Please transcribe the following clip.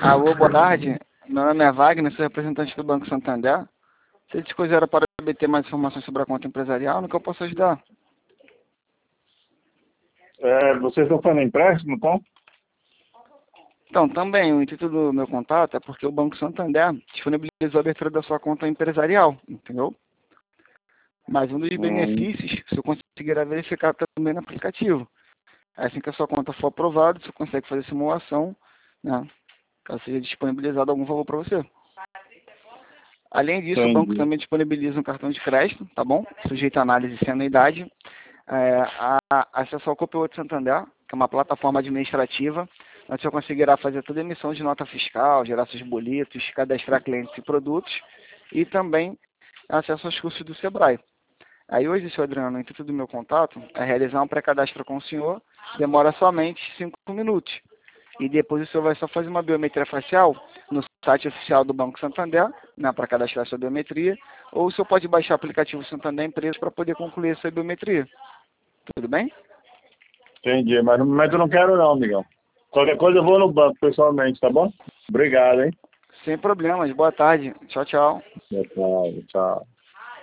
Alô, boa tarde. Meu nome é Wagner, sou representante do Banco Santander. Se eles quiserem para obter mais informações sobre a conta empresarial, no que eu posso ajudar? Vocês estão fazendo empréstimo, então? Então, também, o intuito do meu contato é porque o Banco Santander disponibilizou a abertura da sua conta empresarial, entendeu? Mas um dos benefícios, você conseguirá verificar também no aplicativo. Assim que a sua conta for aprovada, você consegue fazer simulação, né? Caso seja disponibilizado algum valor para você. Além disso, o banco Entendi. também disponibiliza um cartão de crédito, tá bom? Sujeito a análise sem anuidade. Acesso ao Cooper Santander, que é uma plataforma administrativa, onde você conseguirá fazer toda a emissão de nota fiscal, gerar seus boletos, cadastrar clientes e produtos, e também acesso aos cursos do Sebrae. Aí hoje, senhor Adriano, o intuito do meu contato é realizar um pré-cadastro com o senhor, demora somente 5 minutos. E depois o senhor vai só fazer uma biometria facial no site oficial do Banco Santander, né, para cadastrar sua biometria, ou o senhor pode baixar o aplicativo Santander Empresas para poder concluir a sua biometria. Tudo bem? Entendi, mas no momento eu não quero não, amigão. Qualquer coisa eu vou no banco pessoalmente, tá bom? Obrigado, hein? Sem problemas. Boa tarde. Tchau, tchau. Tchau, tchau.